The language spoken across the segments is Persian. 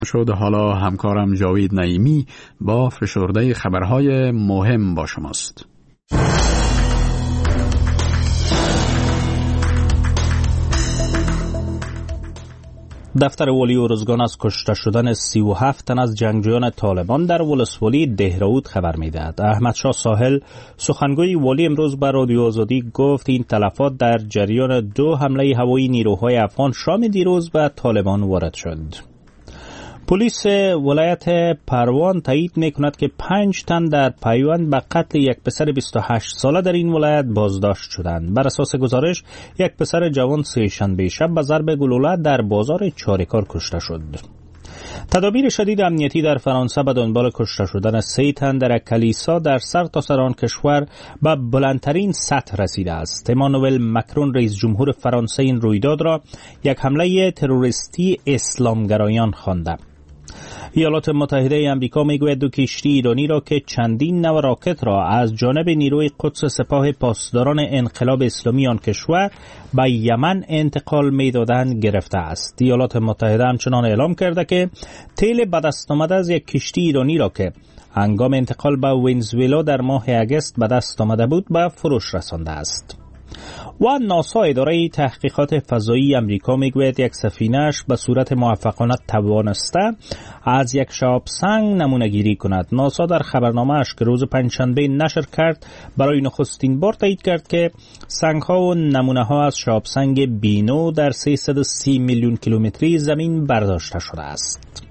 شد. حالا همکارم جاوید نعیمی با فشرده خبرهای مهم با شماست. دفتر والی ارزگان از کشته شدن 37 تن از جنگجویان طالبان در ولسوالی دهرئود خبر می‌دهد. احمدشاه ساحل سخنگوی والی امروز به رادیو آزادی گفت این تلفات در جریان 2 حمله هوایی نیروهای افغان شام دیروز به طالبان وارد شد. پلیس ولایت پروان تایید می‌کند که 5 تن در پیوند به قتل یک پسر 28 ساله در این ولایت بازداشت شدند. بر اساس گزارش یک پسر جوان سه‌شنبه شب به ضرب گلوله در بازار چاریکار کشته شد. تدابیر شدید امنیتی در فرانسه به دنبال کشته شدن 3 تن در کلیسا در سرتاسر آن کشور به بلندترین سطح رسیده است. امانوئل مکرون رئیس جمهور فرانسه این رویداد را یک حمله تروریستی اسلامگرایان خوانده. ایالات متحده آمریکا میگوید 2 کشتی ایرانی را که چندین نوع راکت را از جانب نیروی قدس سپاه پاسداران انقلاب اسلامی آن کشور به یمن انتقال میدادند گرفته است. ایالات متحده همچنان اعلام کرده که تیل به دست آمده از یک کشتی ایرانی را که هنگام انتقال به ونزوئلا در ماه اگست به دست آمده بود به فروش رسانده است. و ناسا اداره تحقیقات فضایی امریکا میگوید یک سفینه‌اش به صورت موفقانه توانسته از یک شهاب سنگ نمونه گیری کند. ناسا در خبرنامه‌اش که روز پنجشنبه نشر کرد برای نخستین بار تایید کرد که سنگ‌ها و نمونه‌ها از شهاب سنگ بینو در 330 میلیون کیلومتری زمین برداشته شده است.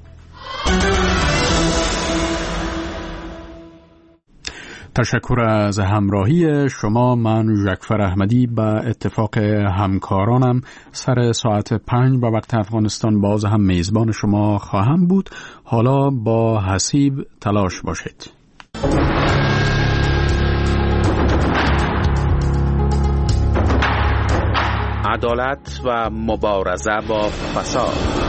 تشکر از همراهی شما. من ژکفر احمدی به اتفاق همکارانم سر ساعت 5 به وقت افغانستان باز هم میزبان شما خواهم بود. حالا با حسیب تلاش باشید. عدالت و مبارزه با فساد.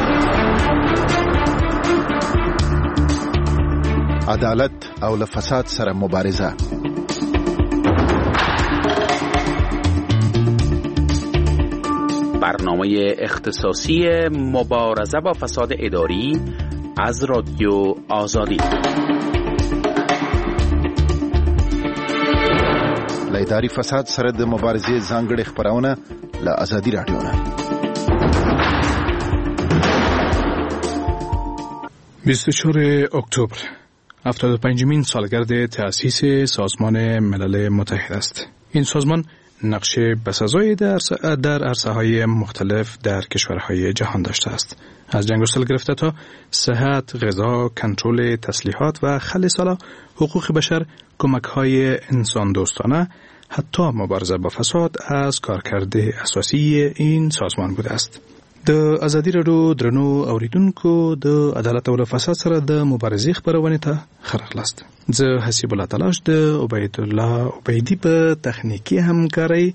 عدالت او له فساد سره مبارزه. برنامه اختصاصی مبارزه با فساد اداری از رادیو آزادی. له اداري فساد سره د مبارزې ځانګړي خبرونه له آزادي رادیو نه. 24 اکتبر 75مین سالگرد تأسیس سازمان ملل متحد است. این سازمان نقش بسزایی در عرصه‌های مختلف در کشورهای جهان داشته است. از جنگ و صلح گرفته تا صحت، غذا، کنترل تسلیحات و خل سالا، حقوق بشر، کمک‌های انسان دوستانه، حتی مبارزه با فساد از کارکرد اساسی این سازمان بوده است. د ازادي رادیو درنو اوریدونکو د عدالت او فساد سره د مبارزې خبرونه ته خرخلاست. زه حسیب الله تلاش د عبید الله عبیدی په تخنیکی همکاری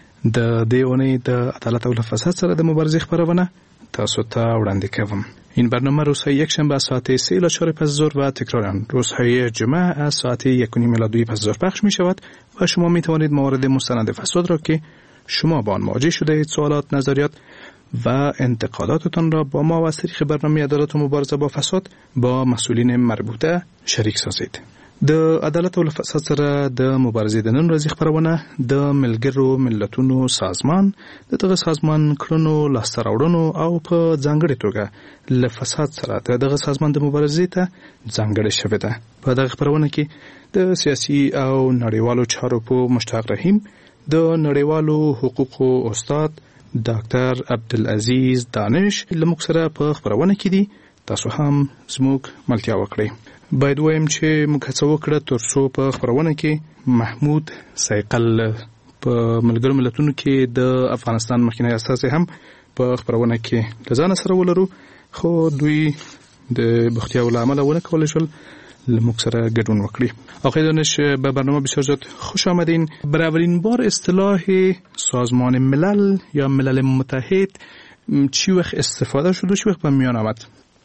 د دیونه د عدالت او فساد سره د مبارزې خبرونه تاسو ته وړاندې کوم. این برنامه روزهای یکشنبه ساعت 3:04 پس ظهر و تکرار روزهای جمعه از ساعت 1:02 پس ظهر پخش می شود و شما می توانید موارد مستند فساد را که شما با آن مواجه شده اید، سوالات، نظریات و انتقاداتتان را با ما و از طریق برنامه عدالت و مبارزه با فساد با مسئولین مربوطه شریک سازید. د عدالت او فساد سره د مبارزې د نن ورځې خبرونه د ملګرو ملتونو سازمان د دغه سازمان کړنو لاسته راوړنو او په ځانګړې توګه له فساد سره د دغه سازمان د مبارزې ته ځانګړې شوې ده. په دغه خبرونه کې د سیاسي او نړیوالو چارو په مشتاق رحیم، د نړیوالو حقوقو استاد ډاکټر عبدالعزیز دانش لموږ سره په خبرونه کې دي. تاسو هم زموږ ملتیا وکړئ. باید وایم چې موږ هڅه وکړه ترڅو په خبرونه کې محمود سایقل په ملګرو ملتونو کې د افغانستان مخکنی استازی هم په خبرونه کې لزان سره ولرو، خو دوی د بختیاو له امله ونه کولای شول لموږ سره ګډون وکړي. آقای دانش به برنامه بسیار زیاد خوش آمدین. برای اولین بار اصطلاح سازمان ملل یا ملل متحد چی وقت استفاده شد و چی وقت به میان آمد؟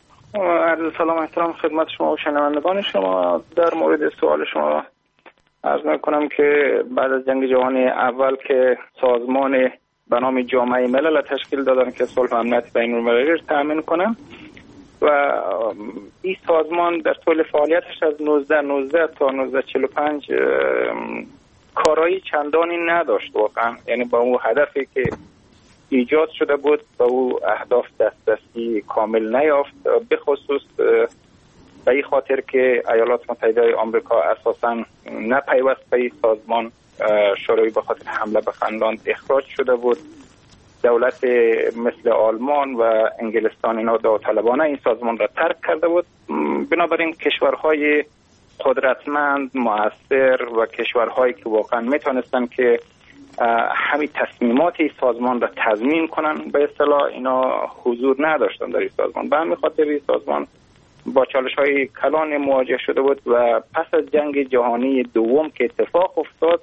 عرض سلام احترام خدمت شما و شنوندگان شما. در مورد سوال شما عرض میکنم که بعد از جنگ جهانی اول که سازمان به نام جامعه ملل تشکیل دادن که صلح و امنیت بین المللی را تامین کنه، و این سازمان در طول فعالیتش از 1919 تا 1945 کارایی چندانی نداشت واقعا، یعنی با اون هدفی که ایجاد شده بود با اون اهداف دسترسی کامل نیافت، به خصوص به این خاطر که ایالات متحده آمریکا اساساً نپیوست به این سازمان شوروی به خاطر حمله به فنلاند اخراج شده بود. دولت مثل آلمان و انگلستان اینا داوطلبانه این سازمان را ترک کرده بود. بنابراین کشورهای قدرتمند، مؤثر و کشورهایی که واقعا میتونستن که همین تصمیمات این سازمان را تضمین کنن به اصطلاح اینا حضور نداشتن در این سازمان. به همین خاطر این سازمان با چالش‌های کلان مواجه شده بود و پس از جنگ جهانی دوم که اتفاق افتاد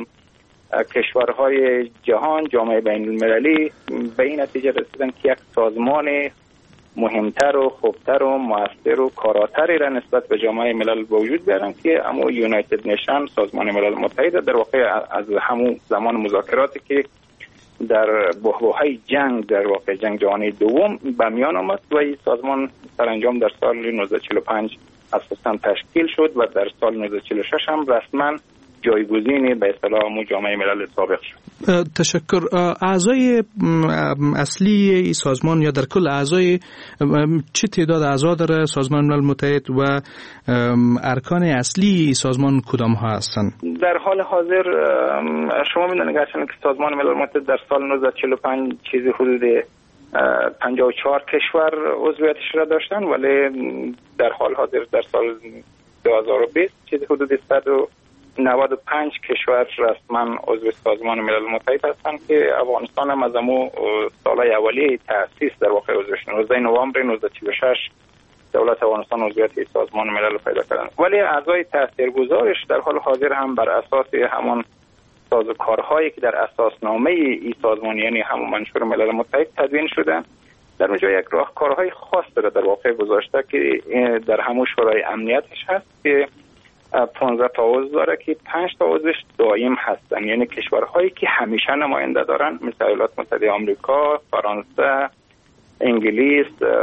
کشورهای جهان، جامعه بین المللی به این نتیجه رسیدن که یک سازمان مهمتر و خوبتر و مؤثر و کاراتری را نسبت به جامعه ملل وجود بیارن که اما یونایتد نیشن، سازمان ملل متحد، در واقع از همون زمان مذاکراتی که در بحبوحه جنگ، در واقع جنگ جهانی دوم به میان آمد و این سازمان سرانجام در سال 1945 اساساً تشکیل شد و در سال 1946 هم رسما جایگزین به اصطلاح جامعه ملل سابق شد. تشکر. اعضای اصلی این سازمان یا در کل اعضای چه تعداد اعضا داره سازمان ملل متحد و ارکان اصلی سازمان کدام ها هستند؟ در حال حاضر شما می‌دونید که سازمان ملل متحد در سال 1945 چیزی حدود 54 کشور عضویتش را داشتن، ولی در حال حاضر در سال 2020 چیزی حدود 195 کشور رسما عضو سازمان ملل متحد هستند که افغانستان هم از امو سالهای اولیه تأسیس در واقع عضو شد. 19 نوامبر 1946 دولت افغانستان عضویت سازمان ملل پیدا کردند، ولی اعضای تاثیرگذارش در حال حاضر هم بر اساس همون سازوکارهایی که در اساسنامه این سازمان یعنی همون منشور ملل متحد تدوین شده در اونجا یک راهکارهای خاص داره در واقع گذاشته که در همون شورای امنیتش هست که 15 تا عضو داره که 5 تا عضوش دائم هستن، یعنی کشورهایی که همیشه نماینده دارن مثل ایالات متحده آمریکا، فرانسه، انگلیس،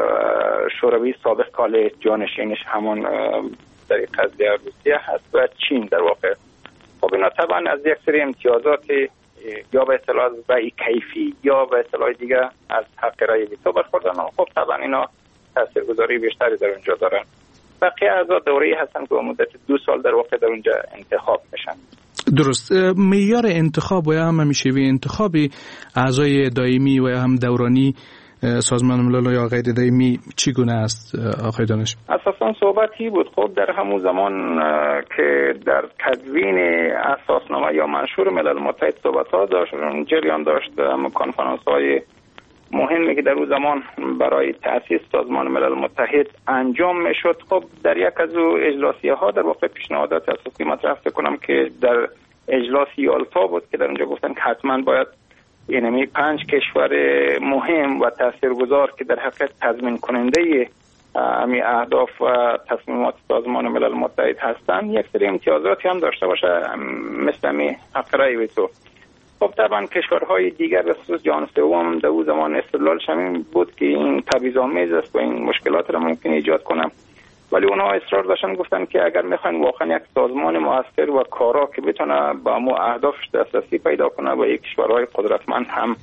شوروی سابق کال جانشینش همون در قضیه روسیه هست و چین در واقع. خب اینا طبعا از یک سری امتیازات یا به اصطلاح رأی کیفی یا به اصطلاح دیگه از حق رأی ویتو برخوردن. خب طبعا اینا تاثیرگذاری بیشتری در اونجا دارن. بقیه اعضا دوره‌ای هستن که مدت 2 سال در واقع در اونجا انتخاب میشن. درست. معیار انتخاب و یا هم همیشوی انتخابی اعضای دائمی و یا هم دورانی سازمان ملل یا غیر دائمی چگونه است آقای دانش؟ اساساً صحبتی بود. خب در همون زمان که در تدوین اساسنامه یا منشور ملل متحد صحبت‌ها داشت، جریان داشت، اما کنفرانس‌های مهمی که در اون زمان برای تأسیس سازمان ملل متحد انجام میشد. خب در یک از اجلاسی‌ها در واقع پیشنهادات اساسی مطرح کنم که در اجلاس یالتا بود که در اونجا گفتن که حتما باید یعنی 5 کشور مهم و تاثیرگذار که در حقیقت تضمین کننده امی اهداف و تصمیمات سازمان ملل متحد هستند یک سری امتیازاتی هم داشته باشه مثل امی حق رأی ویتو. خب طبعا کشورهای دیگر به خصوص جهان سوم در اون زمان استدلالش همین بود که این تبعیض‌آمیز است و این مشکلات را ممکن ایجاد کنه، ولی اونها اصرار داشتن گفتن که اگر میخواین واقعا یک سازمان مؤثر و کارا که بتونه با مو اهدافش دسترسی پیدا کنه و یک کشورهای قدرتمند هم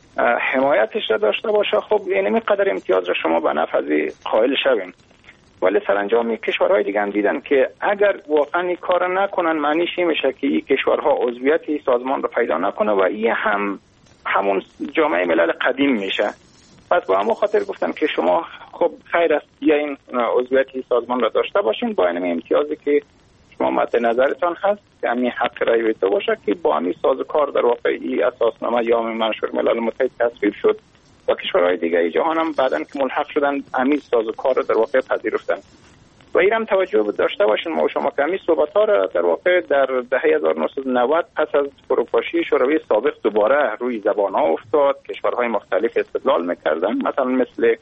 حمایتش را داشته باشه، خب اینمی قدر امتیاز را شما به نفع قائل شوین. ولی سرانجام کشورهای دیگه هم دیدن که اگر واقعا این کار نکنن معنیش این میشه که این کشورها عضویت این سازمان رو پیدا نکنه و این همون جامعه ملل قدیم میشه. پس با همون خاطر گفتم که شما خب خیر است یا این عضویت این سازمان را داشته باشین با این امتیازی که شما مد نظرتان هست که همین حق رأی ویتو باشه که با همین سازوکار در واقع این اساسنامه یا منشور ملل متحد تصویب شد و کشورهای دیگه جهان هم بعدن که ملحق شدن همین سازوکار رو در واقع پذیرفتن. و اینم توجه داشته باشین ما و شما که همین صحبت‌ها را در واقع در دهه 1990 پس از فروپاشی شوروی سابق دوباره روی زبان‌ها افتاد. کشورهای مختلف استدلال می‌کردن، مثلا مثل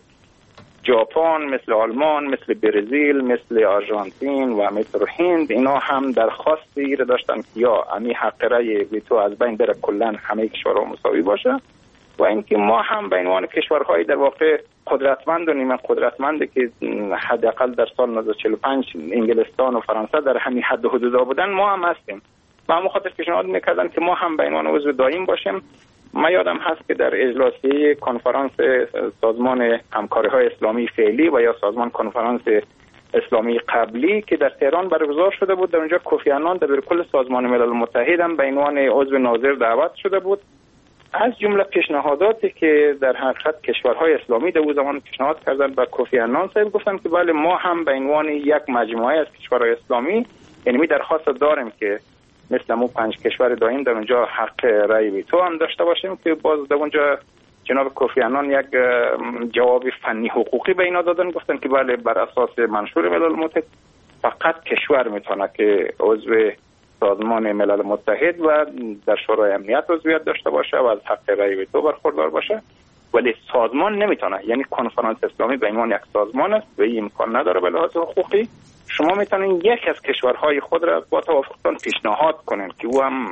ژاپن، مثل آلمان، مثل برزیل، مثل آرژانتین و مثل هند، اینا هم درخواستی را داشتن که یا همین حق رأی ویتو از بین بره، کلاً همه کشورها مساوی باشه، و اینکه ما هم به عنوان کشورهای در واقع قدرتمند و نیمه قدرتمند که حداقل در سال 1945 انگلستان و فرانسه در همین حد و حدود بودن، ما هم هستیم. و همون خاطر پیشنهاد میکردن که ما هم به عنوان عضو دائم باشیم. من یادم هست که در اجلاسی کنفرانس سازمان همکاری‌های اسلامی فعلی و یا سازمان کنفرانس اسلامی قبلی که در تهران برگزار شده بود، در اونجا کوفی عنان دبیرکل سازمان ملل متحد هم به عنوان عضو ناظر دعوت شده بود. از جمله پیشنهاداتی که در حقیقت کشورهای اسلامی در اون زمان پیشنهاد کردن به کوفی عنان صاحب گفتن که بله ما هم به عنوان یک مجموعه از کشورهای اسلامی یعنی درخواست داریم که مثل مو 5 کشور دائم در اونجا حق رأی ویتو هم داشته باشیم که باز در اونجا جناب کوفی عنان یک جواب فنی حقوقی به اینا دادن، گفتن که بله بر اساس منشور ملل متحد فقط کشور میتونه که عضو سازمان ملل متحد و در شورای امنیت عضویت داشته باشه و از حق رأی ویتو برخوردار باشه، ولی سازمان نمیتونه. یعنی کنفرانس اسلامی به عنوان یک سازمان است و این امکان نداره به لحاظ حقوقی. شما میتونین یک از کشورهای خود را با توافقتان پیشنهاد کنین که او هم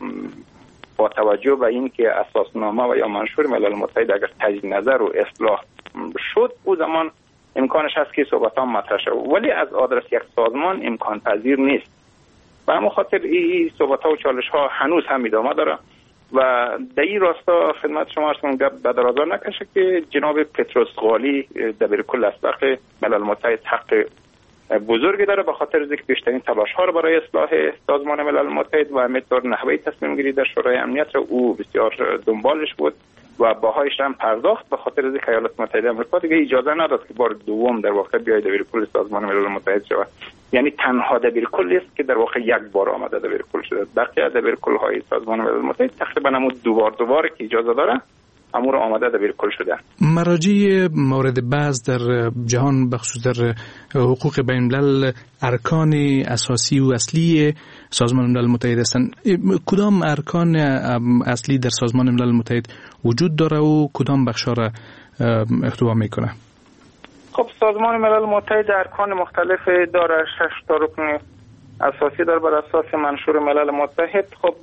با توجه به این که اساسنامه و یا منشور ملل متحد اگر تجدید نظر و اصلاح شد او زمان امکانش هست که صحبتان مطرح شود، ولی از آدرس یک سازمان امکان پذیر نیست. و همون خاطر این صحبت‌ها و چالش‌ها هنوز هم ادامه داره و در این راستا خدمت شما عرض کنم به درازا نکشه که جناب پتروس غالی دبیرکل اسبق ملل متحد حق بزرگی داره به خاطر اینکه بیشترین تلاش‌ها رو برای اصلاح سازمان ملل متحد و همینطور نحوه تصمیم گیری در شورای امنیت رو او بسیار دنبالش بود و باهایش هم پرداخت، به خاطر اینکه ایالات متحده آمریکا دیگه اجازه نداد که بار دوم در واقع بیاید دبیرکل سازمان ملل متحد شود. یعنی تنها دبیرکلی است که در واقع یک بار آمده دبیرکل شده. بقیه دبیرکل‌های سازمان ملل متحد تقریبا هم دوباره که اجازه داره امور آماده دبیرکل شده. مراجع مورد بحث در جهان بخصوص در حقوق بین الملل ارکان اساسی و اصلی سازمان ملل متحد هستند. کدام ارکان اصلی در سازمان ملل متحد وجود داره و کدام بخشا را احتوا میکنه؟ خب سازمان ملل متحد ارکان مختلف داره، 6 تا رکن اساسی داره بر اساس منشور ملل متحد. خب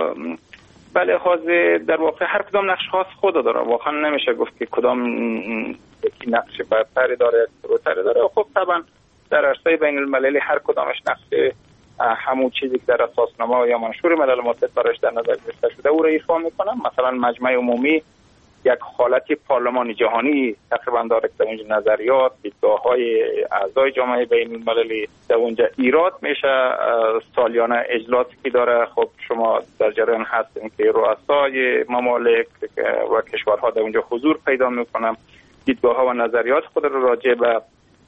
به لحاظ در واقع هر کدام نقش خاص خود داره، واقعا نمیشه گفت که کدام یکی نقش برتری داره بروتری داره. خب طبعا در عرصه بین المللی هر کدامش نقش همون چیزی که در اساسنامه یا منشور ملل متحد براش در نظر گرفته شده او را ایفا میکنه. مثلا مجمع عمومی یک حالتی پارلمان جهانی تقریبا داره که در اونجا نظریات دیدگاه‌های اعضای جامعه بین المللی در اونجا ایراد میشه. سالیانه اجلاسی که داره، خب شما در جریان هستین که رؤسای ممالک و کشورها در اونجا حضور پیدا میکنن، دیدگاه‌ها و نظریات خود رو راجع به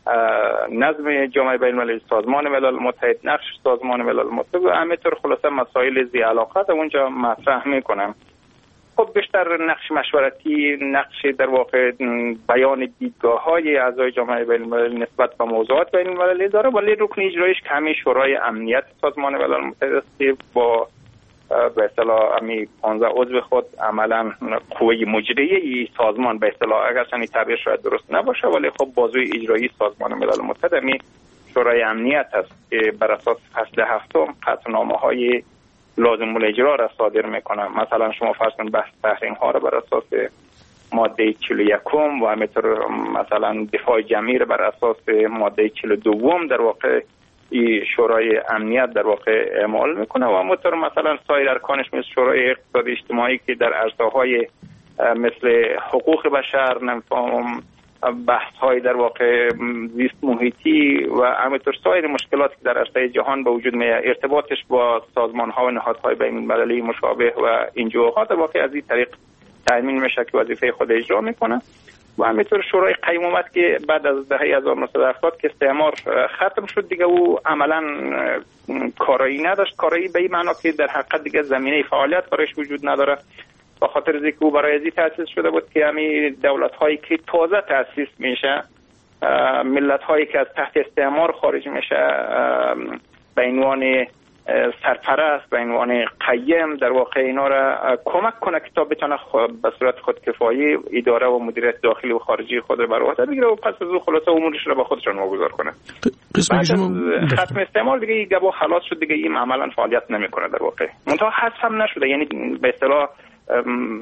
نظم جامعه بین المللی، سازمان ملل متحد، نقش سازمان ملل متحد و همینطور خلاصه مسائل ذی علاقه در اونجا مطرح میکنن. خب بیشتر نقش مشورتی، نقش در واقع بیان دیدگاه‌های اعضای جامعه بین المللی نسبت به موضوعات بین المللی داره، ولی رکن اجرایش که همین شورای امنیت سازمان ملل متحد است با به اصطلاح همین 15 عضو خود عملا قوه مجریه سازمان به اصطلاح، اگرچه تعبیر شاید درست نباشه ولی خب بازوی اجرایی سازمان ملل متحد همین شورای امنیت است که بر اساس فصل 7 قطعنامه‌های لازم الاجرا را صادر میکنه. مثلا شما فرض کنید بحث تحریم ها را بر اساس ماده 41 و همینطور مثلا دفاع جمعی را بر اساس ماده 42 در واقع شورای امنیت در واقع اعمال میکنه و همینطور مثلا سایر ارکانش مثل شورای اقتصادی اجتماعی که در عرصه‌های مثل حقوق بشر، نمی‌فهم بحث های در واقع زیست محیطی و همینطور سایر مشکلاتی که در عرصه جهان به وجود میاد، ارتباطش با سازمان ها و نهادهای بین المللی مشابه و این جوها در واقع از این طریق تامین میشه که وظیفه خود اجرا میکنه. و همینطور شورای قیمومت که بعد از دهه 1970 که استعمار ختم شد دیگه او عملا کارایی نداشت، کارایی به این معنا که در حقیقت دیگه زمینه فعالیت برایش وجود نداره، به خاطر اینکه او برای ازی تأسیس شده بود که همین دولت هایی که تازه تأسیس میشه، ملت هایی که از تحت استعمار خارج میشه، به عنوان سرپرست، به عنوان قیم در واقع اینا را کمک کنه که تا بتونه به صورت خودکفایی اداره و مدیریت داخلی و خارجی خود رو بر عهده بگیره و پس از اون خلاصه امورش رو به خودشون واگذار کنه. بعد از ختم استعمار دیگه این گبا خلاص شد دیگه، این عملا فعالیت نمیکنه در واقع. منتها حذف هم نشده، یعنی به اصطلاح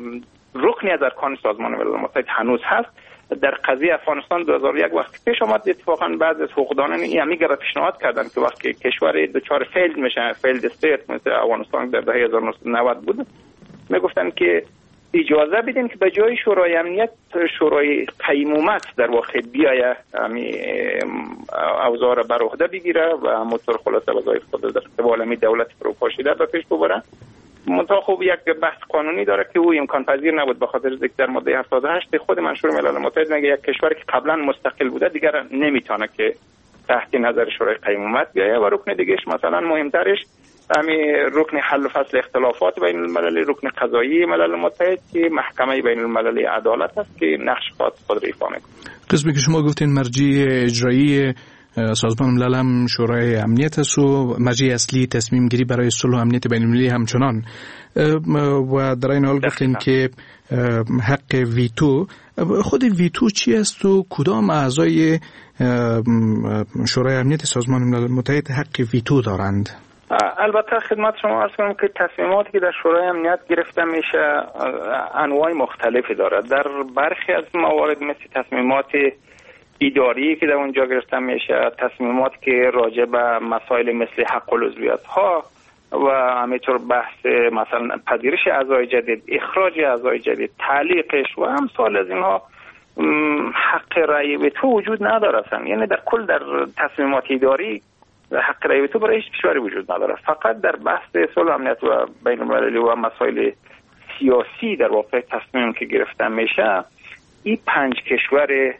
رکنی از ارکان سازمان ملل متحد هنوز هست. در قضیه افغانستان 2001 وقتی پیش آمد، اتفاقا بعضی از حقوقدانان این همیشه پیشنهاد کردن که وقتی کشور دچار فیلد میشه، فیلد استیت مثل افغانستان در دهه 1990 بود، میگفتن که اجازه بدین که به جای شورای امنیت شورای قیمومت در واقع بیایه اوضاع را بر عهده بگیره و همونطور خلاصه وظایف خود در قبال دولت فروپاشیده به پیش ببره. منتها خوب یک بحث قانونی داره که او امکان پذیر نبود، به خاطر اینکه در ماده 78 خود منشور ملل متحد میگه یک کشوری که قبلا مستقل بوده دیگر نمیتونه که تحت نظر شورای قیمومت بیایه. و رکن دیگهش مثلا مهمترش همین رکن حل و فصل اختلافات بین المللی، رکن قضایی ملل متحد که محکمه بین المللی عدالت است که نقش خود ایفا میکنه. قسمی که شما گفتین مرجع اجرایی سازمان ملل هم شورای امنیت است و مرجع اصلی تصمیم گیری برای صلح و امنیت بین المللی همچنان، و در این حال گفتین که حق ویتو، خود ویتو چی است و کدام اعضای شورای امنیت سازمان ملل متحد حق ویتو دارند؟ البته خدمت شما عرض کنم که تصمیماتی که در شورای امنیت گرفته میشه انواع مختلفی داره. در برخی از موارد مثل تصمیمات اداری که در اونجا گرفته میشه، تصمیمات که راجع به مسائل مثل حق العضویت ها و همینطور بحث مثلا پذیرش اعضای جدید، اخراج اعضای جدید، تعلیقش و امثال از اینها، حق رأی ویتو وجود نداره اصلا. یعنی در کل در تصمیمات اداری حق رأی ویتو برای هیچ کشوری وجود نداره. فقط در بحث صلح و امنیت و بین المللی و مسائل سیاسی در واقع تصمیم که گرفته میشه، این 5 کشور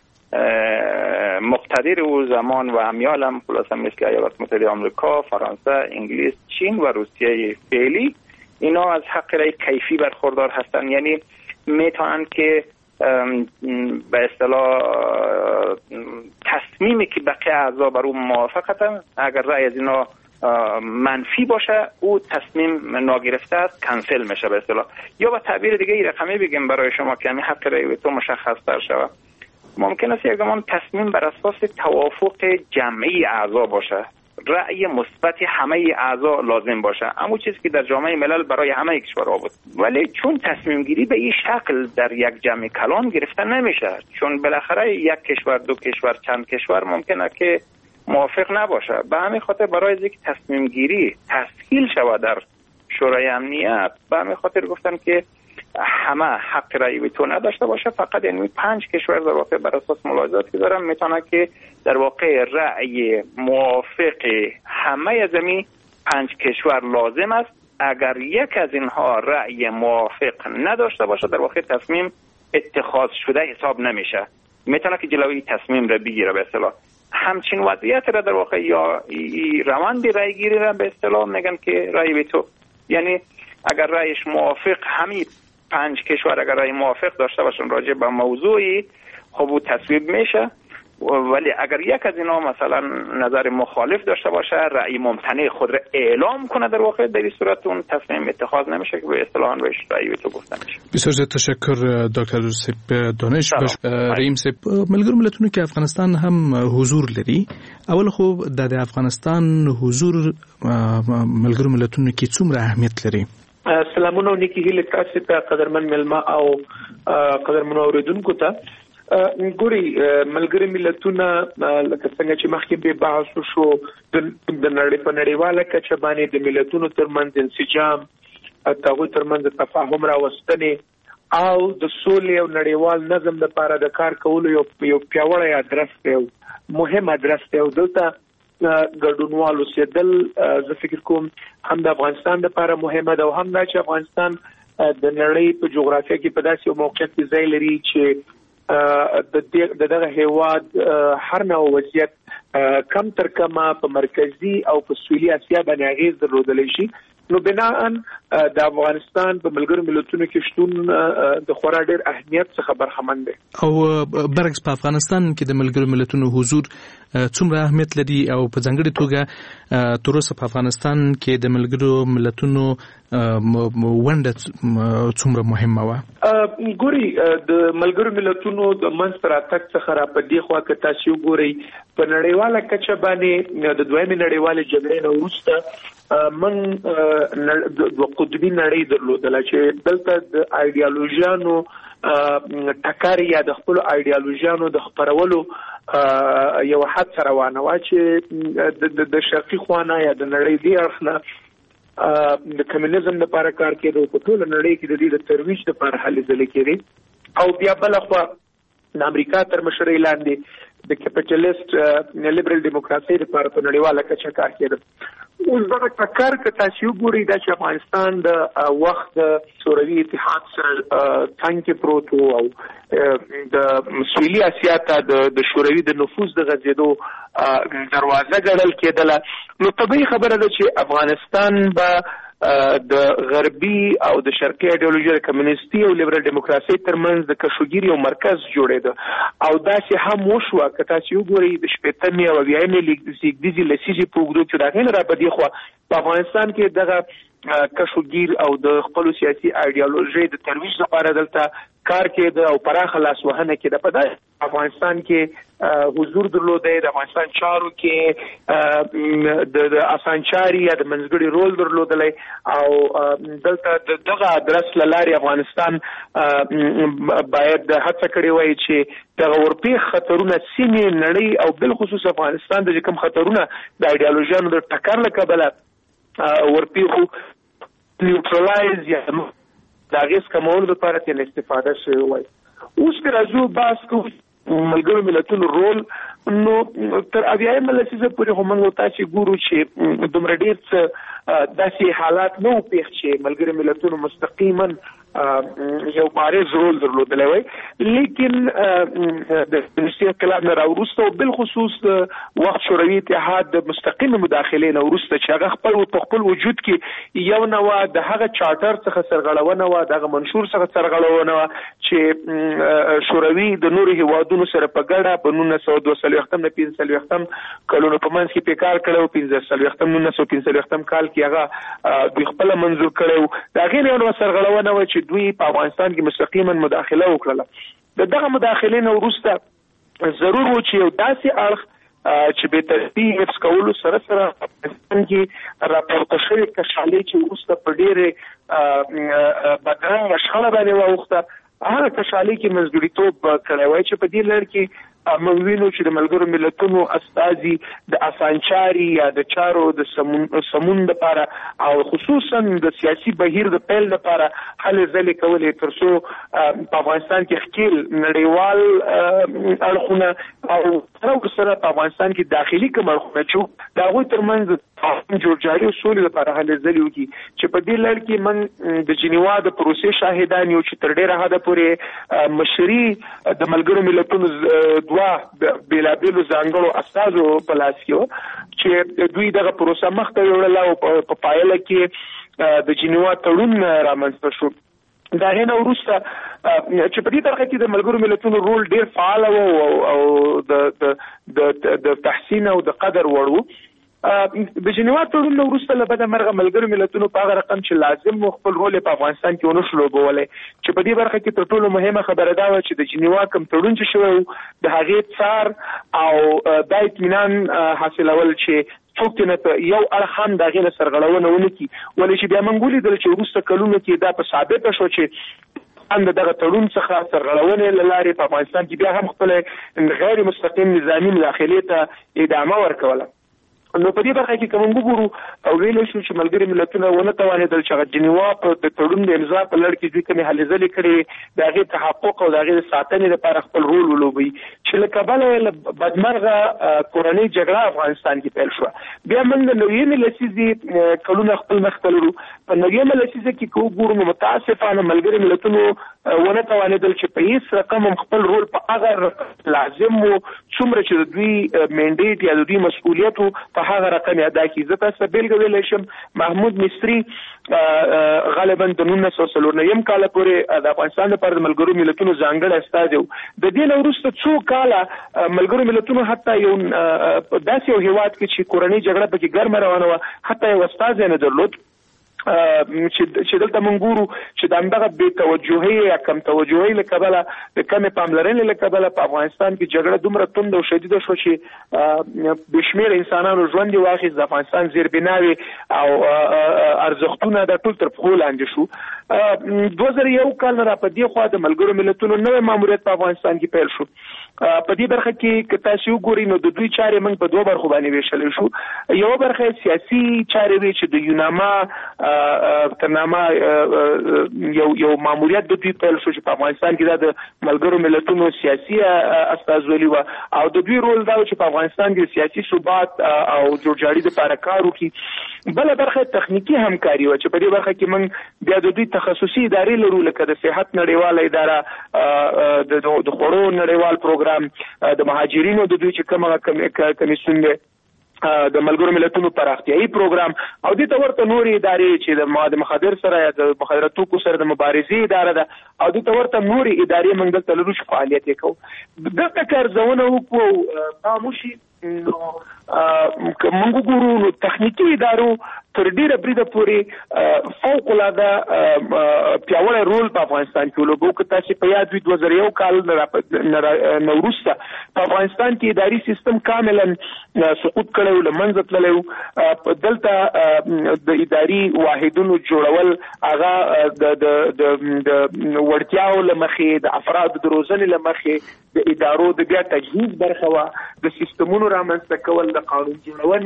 مقتدر او زمان و امیال هم خلاصه مثل ایالات متحده آمریکا، فرانسه، انگلیس، چین و روسیه فعلی، اینا از حق رأی کیفی برخوردار هستن. یعنی میتونن که به اصطلاح تصمیمی که بقیه اعضا بر اون موافقتن، اگر رأی از اینا منفی باشه او تصمیم ناگرفته است، کنسل میشه به اصطلاح. یا به تعبیر دیگه این رقمی بگیم برای شما که همین حق رأی تو مشخص تر شود، ممکن است یک زمان تصمیم بر اساس توافق جمعی اعضا باشه، رأی مثبت همه اعضا لازم باشه، اما چیزی که در جامعه ملل برای همه کشورها بود. ولی چون تصمیم گیری به این شکل در یک جمع کلان گرفته نمیشه، چون بالاخره یک کشور، دو کشور، چند کشور ممکنه که موافق نباشه. به همین خاطر برای اینکه تصمیم گیری تسهیل شود در شورای امنیت، به همین خاطر گفتن که همه حق رأی ویتو نداشته باشه، فقط یعنی 5 کشور در واقع بر اساس ملاحظاتی که دارن میتونه که در واقع رأی موافق همه از این 5 کشور لازم است. اگر یک از اینها رأی موافق نداشته باشه، در واقع تصمیم اتخاذ شده حساب نمیشه، میتونه که جلوی تصمیم را بگیره به اصطلاح. همچین وضعیت را در واقع یا روند رأی گیری را به اصطلاح میگن که رأی ویتو. یعنی اگر رأیش موافق، همین 5 کشور اگر رأی موافق داشته باشن راجع به موضوعی، خب او تصویب میشه. ولی اگر یک از اینا مثلا نظر مخالف داشته باشه، رأی ممتنع خود را اعلام کنه، در واقع در این صورت اون تصمیم اتخاذ نمیشه که به اصطلاح بهش رأی ویتو گفته میشه. بسیار زیاد تشکر دکتر سپ دانش. رحیم سپ، ملګرو ملتونو کې افغانستان هم حضور لري. اول خو د افغانستان حضور ملګرو ملتونو کې څومره اهمیت لري؟ سلامونه نیکی هیله تاسو ته قدرمن ملما او قدرمن اوریدونکو ته. ګوري ملګری ملتونه لکه څنګه چې مخکې به بحث وشو د نړۍ په نړیواله کچه باندې د ملتونو ترمنځ انسجام، هغوی ترمنځ تفاهم راوستنې او د سولې او نړیوال نظم لپاره د کار کولو یو پیاوړی ادرس دی، مهم ادرس دی. او دلته ګډونوالو سیدل زه فکر کوم هم د افغانستان لپاره مهمه ده او هم دا چې افغانستان د نړۍ په جغرافیه کې په داسې یو موقعیت کې ځای لري چې د دغه هیواد هر نوع وضعیت کم تر کمه په مرکزی او په سویلي اسیا باندې اغیز درلودلی شي. نو بناءً د افغانستان په ملګرو ملتونو کې شتون د خورا ډېر اهمیت څخه برخمن دی. او برعکس په افغانستان کې د ملګرو ملتونو حضور څومره اهمیت لري او په ځانګړي توګه تر اوسه په افغانستان کې د ملګرو ملتونو ونډه څومره مهمه وه؟ ګوري د ملګرو ملتونو د منځته راتګ څخه را په دې خوا که تاسو وګورئ په نړیواله کچه باندې د دویمې نړیوالې جګړې نه وروسته من د قطبي نړۍ درلودله چې دلته د ایډیالوژیانو ټکر یا د خپل ایډیالوژیانو د خپرولو یو حد روانه و چې د شرقي خوانه یا د نړۍ دی اړخنه د کمیونیزم لپاره کار کېده په ټول نړۍ کې د دې د ترویج لپاره هلې ځلې کېدې او بیا بل خو د امریکا تر مشرۍ لاندې د کیپټالیست لیبرل دیموکراسي لپاره په نړیواله کچه کار کېده. اوس دغه ټکر که تاسو وګورئ دا چې افغانستان د وخت د شوروي اتحاد سره څنګ کې پروت و او د سویلي اسیا ته د شوروي د نفوذ د غځېدو دروازه ګڼل کېدله نو طبیعي خبره ده چې افغانستان به د غربي او د شرقي ایډیالوژي د کمیونستي او لیبرل دیموکراسي ترمنځ د کشوګیري او مرکز جوړېده او داسې هم وشوه که تاسو وګورئ د شپېتمې او اویایمې زېږدیزې لسیزې په اوږدو کې د هغې نه رابدې خوا په افغانستان کې دغه کشوګیر او د خپلو سیاسي ایډیالوژۍ د ترویج لپاره دلته کار کېده او پراخه لاسوهنه کېده. په افغانستان کې حضور درلودی د افغانستان چارو کې د اسانچاري یا د منځګړي رول درلودلی او دلته دغه ادرس له لارې افغانستان باید هڅه کړې وای چې دغه ورپېښ خطرونه سیمې نړۍ او بالخصوص افغانستان د کوم خطرونه د ایډیالوژیانو د ټکر له کبله ورپېښو نیوټرلایز یا د هغې کمولو لپاره ترې استفاده شوې وای. اوس که راځو بحث کوو ملګرو ملتونو رول نو تر اویایمه لسیزه پورې خو موږ تاسې ګورو چې دومره ډېر څه داسې حالات نه و پېښ چې ملګرو ملتونو مستقیما یو بارز رول درلودلی وای لیکن د روسیې انقلاب نه راوروسته او بالخصوص د وخت شوروي اتحاد د مستقیمې مداخلې نه وروسته چې هغه په خپل وجود کې یو نوع د هغه چارټر څخه سرغړونه وه دغه منشور څخه سرغړونه وه چې شوروي د نورو هیوادونو سره په ګډه په 1942 نه 45 کلونو په منځ کې کار کړی و 1945 کال کې هغه دوی خپله منظور کړی و د هغې نه یو سرغړونه وه چې دوی په افغانستان کې مستقیما مداخله وکړله. دغه مداخلې نه وروسته ضرور و چې یو داسې اړخ چې بې ترتیب حفظ کولو سره سره افغانستان کې راپورته شوې کشالۍ چې وروسته په ډېرې بدرنګه شخړه باندې واوښته هغه کشالۍ کې مزدوریتوب کړی وای چې په دې لړ کې موږ وینو چې د ملګرو ملتونو استازي د اسانچاري یا د چارو د سمون لپاره او خصوصا د سیاسي بهیر د پیل لپاره هلې ځلې کولې تر څو په افغانستان کې ښکیل نړیوال اړخونه او سره په افغانستان کې داخلي کوم اړخونه چې د هغوی ترمنځ جوړجاړي او سولې لپاره هلې ځلې وکړي چې په دې لړ کې موږ د جنیوا د پروسې شاهدان یو چې تر ډېره حده پورې مشري د ملګرو ملتونو بېلابېلو ځانګړو استازو په لاس کې و چې دوی دغه پروسه مخته یوړله او په پایله کې د جنیوا تړون رامنځته شو. د هغې نه وروسته چې په دې برخه کې د ملګرو ملتونو رول ډېر فعال و او د تحسین او د قدر وړ و. د جنیوا تړون نه وروسته له بده مرغه ملګرو ملتونو په هغه رقم چې لازم و خپل رول په افغانستان کې ونه شو لوبولی چې په دې برخه کې تر ټولو مهمه خبره دا وه چې د جنیوا کوم تړون چې شوی و د هغې څار او دا اطمینان حاصلول چې څوک نه یو اړخ هم د هغې نه سرغړونه ونه کړي ولې چې بیا موږ ولیدل چې وروسته کلونو کې دا په ثابته شو چې دغه تړون څخه سرغړونې له لارې په افغانستان کې بیا هم خپله غیر مستقیم نظامي مداخلې ته ادامه ورکوله. نو په دې برخه کې کوم وګورو او ویل شو چې ملګري ملتونه ونه توانېدل چې هغه جنیوا په تړون د امضا په لړ کې دوی کومې هلې ځلې کړې د هغې تحقق او د هغې د ساتنې لپاره خپل رول ولوبوي چې له کبله یې بدمرغه کورنۍ جګړه افغانستان کې پیل شوه. بیا موږ د نویمې لسیزې کلونه خپل مخته لرو. په نویمه لسیزه کې که وګورو نو متاسفانه ملګري ملتونو ونه توانېدل چې په هېڅ رقم هم خپل رول په هغه لازم و څومره چې د دوی مینډیټ یا د دوی مسؤلیت و په هغه رقم ادا کړي. زه تاسو ته بېلګه ویلی شم محمود مصري غالبا د 1949 کاله پورې د افغانستان لپاره د ملګرو ملتونو ځانګړی استازی و. د دې نه وروسته څو کاله ملګرو ملتونو حتی یو داسې یو هېواد کې چې کورنۍ جګړه پکې ګرمه روانه وه حتی یو استازی نه درلود چې دلته موږ ګورو چې د همدغه بې توجهۍ یا کم توجهۍ له کبله د کمې پاملرنې له کبله په افغانستان کې جګړه دومره تند او شدیده شوه چې بې شمېره انسانانو ژوند یې واخیست. د افغانستان زیربناوې او ارزښتونه د ټول تر پخو لاندې شو. 2001 کال را په دې خوا د ملګرو ملتونو نوې ماموریت په افغانستان کې پیل شو. په دې برخه کې که تاسو وګورئ نو د دوی چارې موږ په دوه برخو باندې ویشل شو. یو برخه سیاسي چارې وی چې د یوناما ترنامه یو ماموریت د دوی پیل شو چې په افغانستان کې د ملګرو ملتونو سیاسي استازولي و او د دوی رول دا چې په افغانستان کې سیاسي ثبات او جوړجاړي لپاره کار وکړي. بل برخه تخنیکی همکاري و چې په دې برخه کې موږ بیا د دوی تخصصي ادارې لرو لکه د صحت نړیواله اداره د خوړو نړیوال پروګرام د مهاجرینو د دوی چې کومه کمیسیون دی د ملګرو ملتونو پراختیايي پروګرام او د تورته نوري ادارې چې د مواد مخدر سره یا د مخدراتو توکو سره د مبارزې اداره ده او د تورته نوري ادارې موږ د تللو فعالیت وکړو. دغه کارونه وکړو خاموشي نو موږ ګورو نو تخنیکی ادارو تر ډیره بریده پورې فوق العاده پیاوړی رول په افغانستان کې ولوبو. که تاسو په یاد وي 2001 کال نوروسته په افغانستان کې اداري سیستم کاملا سقوط کړی و، له منځه تللی و. دلته د اداري واحدونو جوړول هغه د وړتیاو له مخې د افرادو د روزنې له مخې د ادارو د بیا تجهیز برخه وه، د سیستمونو رامنځته کول، د قانون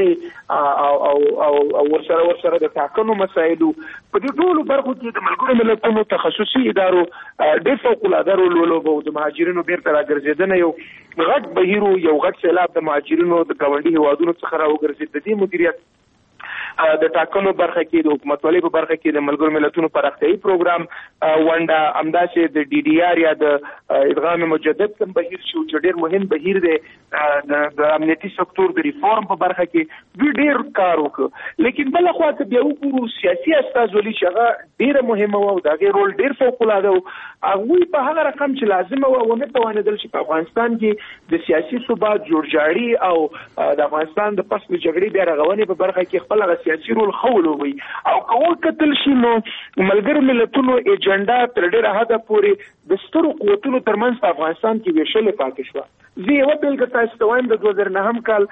جوړونې او ورسره د ټاکنو مسایلو په دې ټولو برخو کې د ملګرو ملتونو تخصصي ادارو ډېر فوق العاده رول ولوبو. د مهاجرینو بیرته راګرځېدنه یو غټ بهیر یو غټ سیلاب د مهاجرینو د ګاونډي هیوادونو څخه راوګرځېد. د دې مدیریت د ټاکنو برخه کې د حکومتولۍ په برخه کې د ملګرو ملتونو پراختیايي پروګرام ونډه همداسې د ډي ډي آر یا د ادغام مجدد کوم بهیر شو چې ډېر مهم بهیر دی. د امنیتي سکتور د ریفورم په برخه کې دوی ډېر کار وکړ. لیکن بل خوا ته بیا وګورو سیاسي استازولي چې هغه ډېره مهمه وه او د هغې رول ډېر فوق العاده و. هغوی په هغه رقم چې لازمه وه ونه توانېدل چې په افغانستان کې د سیاسي ثبات جوړجاړي او د افغانستان د پس د جګړې بیا رغونې په برخه کې خپل سیاسي رول خولوي. او که وکتل شي نو ملګرو ملتونو ایجنډا تر ډېره حده پورې د سترو قوتونو ترمنځ په افغانستان کې ویشلې پاتې شوه. زه یوه بېلګه تاسو ته وایم د 2009 کال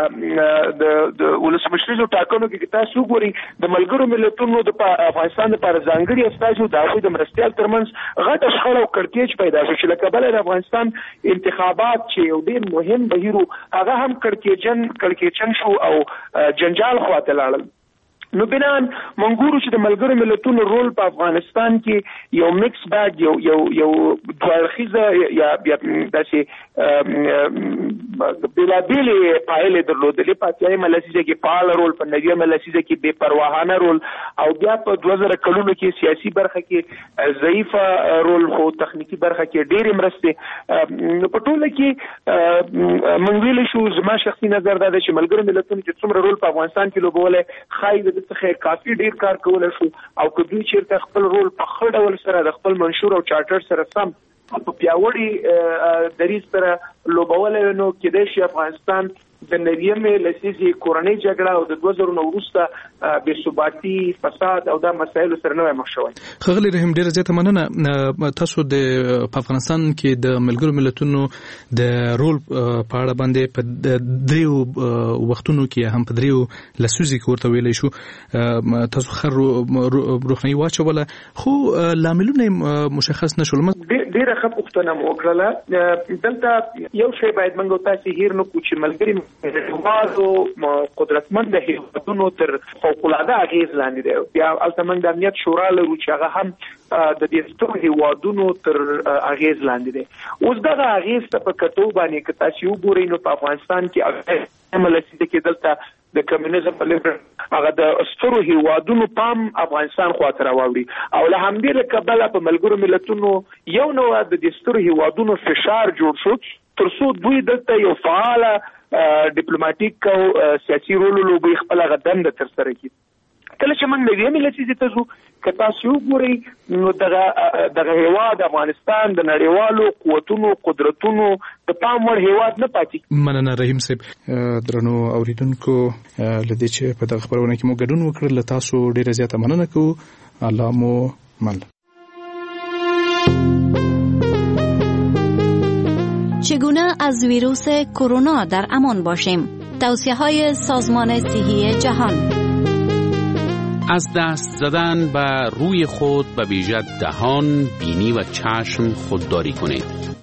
د ولسمشریزو ټاکنو کې تاسو وګورئ د ملګرو ملتونو د افغانستان لپاره ځانګړي استازو د هغوی د مرستیال ترمنځ غټه شخړه او کړکېچ پیدا شو چې له کبله د افغانستان انتخابات چې یو ډېر مهم بهیر و هغه هم کړکېچن شو او جنجال خواته لاړل. نو بنان منګورو چې د ملګرو ملتونو رول په افغانستان کې یو میکس بیگ یو دوړخیزه یا داسې بېلابېلې پایلې درلودلې. په اتیایمه لسیزه کې فعاله رول، په نویمه لسیزه کې بې پرواهانه رول او بیا په 2000 کلونو کې سیاسي برخه کې ضعیفه رول خو تخنیکی برخه کې ډېرې مرستې. نو په ټوله کې موږ ویلی شو زما شخصي نظر دا دی چې ملګرو ملتونو چې څومره رول په افغانستان کې لوبولی ښایي څخه کافي ډیر کار کولای شو او که دوی چیرته خپل رول په ښه ډول سره د خپل منشور او چارټر سره سم په پیاوړي دریځ سره لوبولی نو کېدای شي افغانستان د نویمې لسیزې کورنۍ جګړه او د 2000 وروسته بې ثباتي، فساد او دا مسایلو سره نوی مخ شوی. ښاغلی رحیم ډېره زیاته مننه. تاسو د افغانستان کې د ملګرو ملتونو د رول په اړه باندې په دریو وختونو کې هم په دریو لسیزو کې ورته ویلی شو تاسو ښه روښنایي واچوله خو لاملونه مشخص نه شول. ډېره ښه پوښتنه مو وکړله. دلته یو شی باید موږ تاسو هیر نه کړو چې ملګري هیوادو قدرتمند هیوادونو تر فوق العاده اغیز لاندې دی. بیا هلته موږ د امنیت شورا لرو چې هغه هم د دې سترو هیوادونو تر اغیز لاندې دی. اوس دغه اغیز ته په کتو باندې که تاسو وګورئ نو په افغانستان کې ملسیده کې دلته د کمیونیزم په لیبر هغه د سترو هیوادونو پام افغانستان خواته راوړي او له همدې کبله په ملګرو ملتونو یو نوع د دې سترو هیوادونو فشار جوړ شو ترڅو دوی دلته یو فعاله ډیپلوماټیک او سیاسي رول ولوبوي، خپل غدنده ترسره کړي. کله چې موږ نویمې لسیزې ته ځو که تاسو وګورئ نو دغه هیواد افغانستان د نړیوالو قوتونو قدرتونو د پام وړ هیواد نه پاتې. مننه رحیم صاحب. درنو اوریدونکو له دې چې په دغه خبرونه کې مو ګډون وکړ له تاسو ډیره زیاته مننه کوو. الله مو مل. چگونه از ویروس کرونا در امان باشیم؟ توصیه‌های سازمان صحی جهان. از دست زدن به روی خود به ویژه دهان، بینی و چشم خودداری کنید.